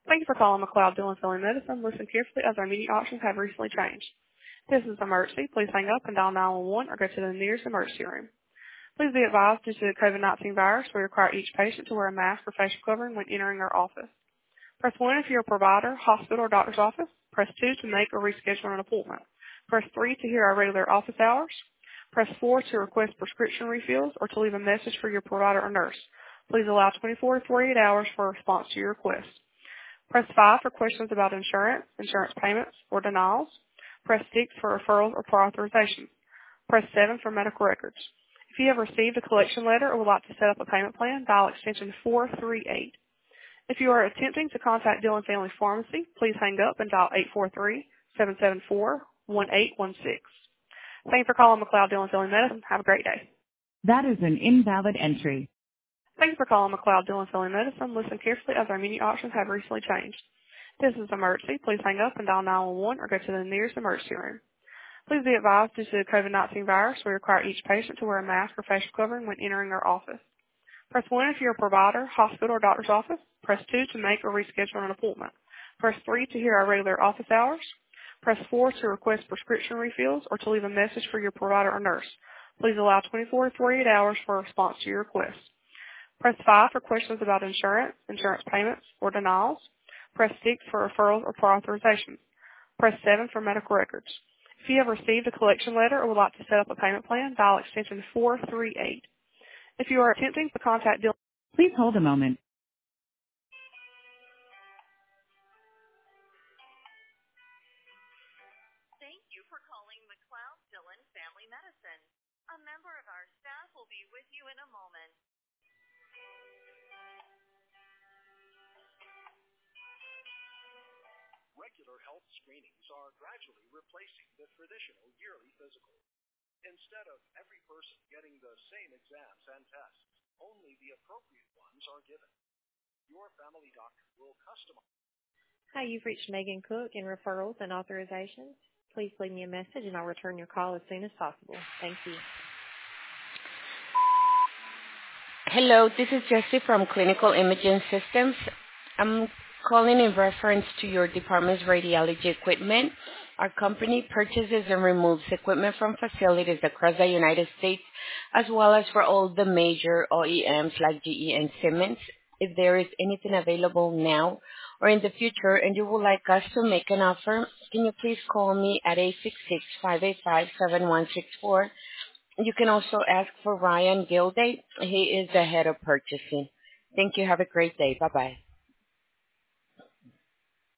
Thank you for calling McLeod Dillon Family Medicine. Listen carefully as our menu options have recently changed. This is an emergency. Please hang up and dial 911 or go to the nearest emergency room. Please be advised due to the COVID-19 virus, we require each patient to wear a mask or facial covering when entering our office. Press 1 if you're a provider, hospital, or doctor's office. Press 2 to make or reschedule an appointment. Press 3 to hear our regular office hours. Press 4 to request prescription refills or to leave a message for your provider or nurse. Please allow 24 to 48 hours for a response to your request. Press 5 for questions about insurance payments, or denials. Press 6 for referrals or prior authorizations. Press 7 for medical records. If you have received a collection letter or would like to set up a payment plan, dial extension 438. If you are attempting to contact Dillon Family Pharmacy, please hang up and dial 843-774-1816. Thank you for calling McLeod Dillon Family Medicine. Have a great day. That is an invalid entry. Thank you for calling McLeod Dillon Family Medicine. Listen carefully as our menu options have recently changed. This is an emergency. Please hang up and dial 911 or go to the nearest emergency room. Please be advised due to the COVID-19 virus, we require each patient to wear a mask or facial covering when entering our office. Press 1 if you're a provider, hospital, or doctor's office. Press 2 to make or reschedule an appointment. Press 3 to hear our regular office hours. Press 4 to request prescription refills or to leave a message for your provider or nurse. Please allow 24 to 48 hours for a response to your request. Press 5 for questions about insurance payments, or denials. Press 6 for referrals or prior authorizations. Press 7 for medical records. If you have received a collection letter or would like to set up a payment plan, dial extension 438. If you are attempting to contact Dillon, please hold a moment. Thank you for calling McLeod Dillon Family Medicine. A member of our staff will be with you in a moment. Regular health screenings are gradually replacing the traditional yearly physical. Instead of every person getting the same exams and tests, only the appropriate ones are given. Your family doctor will customize. Hi, you've reached Megan Cook in referrals and authorizations. Please leave me a message and I'll return your call as soon as possible. Thank you. Hello, this is Jessie from Clinical Imaging Systems. I'm calling in reference to your department's radiology equipment. Our company purchases and removes equipment from facilities across the United States, as well as for all the major OEMs like GE and Siemens. If there is anything available now or in the future and you would like us to make an offer, can you please call me at 866-585-7164. You can also ask for Ryan Gilday. He is the head of purchasing. Thank you. Have a great day. Bye-bye.